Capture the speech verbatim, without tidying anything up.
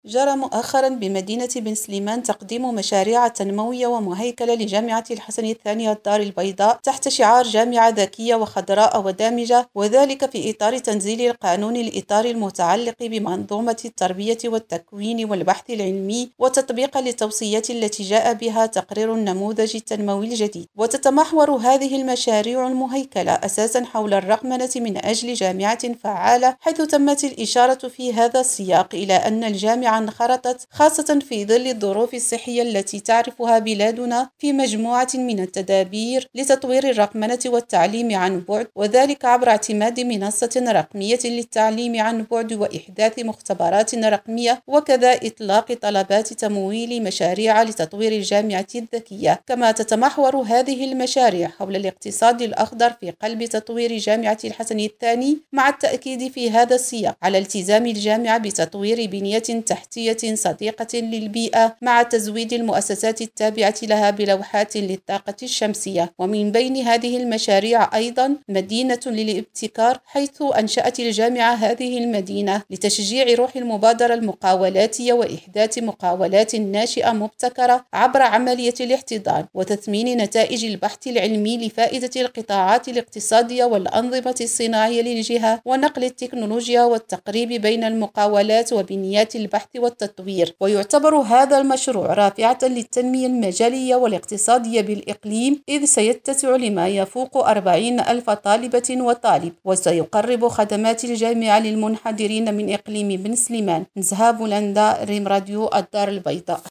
جرى مؤخرا بمدينة بن سليمان تقديم مشاريع تنموية ومهيكلة لجامعة الحسن الثاني الدار البيضاء تحت شعار جامعة ذكية وخضراء ودامجة، وذلك في إطار تنزيل القانون الإطار المتعلق بمنظومة التربية والتكوين والبحث العلمي وتطبيقا للتوصيات التي جاء بها تقرير النموذج التنموي الجديد. وتتمحور هذه المشاريع المهيكلة أساسا حول الرقمنة من أجل جامعة فعالة، حيث تمت الإشارة في هذا السياق إلى أن الجامعة انخرطت خاصة في ظل الظروف الصحية التي تعرفها بلادنا في مجموعة من التدابير لتطوير الرقمنة والتعليم عن بعد، وذلك عبر اعتماد منصة رقمية للتعليم عن بعد وإحداث مختبرات رقمية، وكذا إطلاق طلبات تمويل مشاريع لتطوير الجامعة الذكية. كما تتمحور هذه المشاريع حول الاقتصاد الأخضر في قلب تطوير جامعة الحسن الثاني، مع التأكيد في هذا السياق على التزام الجامعة بتطوير بنية تحتية صديقة للبيئة مع تزويد المؤسسات التابعة لها بلوحات للطاقة الشمسية. ومن بين هذه المشاريع أيضا مدينة للابتكار، حيث أنشأت الجامعة هذه المدينة لتشجيع روح المبادرة المقاولاتية وإحداث مقاولات ناشئة مبتكرة عبر عملية الاحتضان وتثمين نتائج البحث العلمي لفائدة القطاعات الاقتصادية والأنظمة الصناعية للجهة، ونقل التكنولوجيا والتقريب بين المقاولات وبنيات البحث والتطوير. ويعتبر هذا المشروع رافعة للتنمية المجالية والاقتصادية بالإقليم، إذ سيتسع لما يفوق أربعين ألف طالبة وطالب، وسيقرب خدمات الجامعة للمنحدرين من إقليم بن سليمان. نزهة بولندا، ريم راديو الدار البيضاء.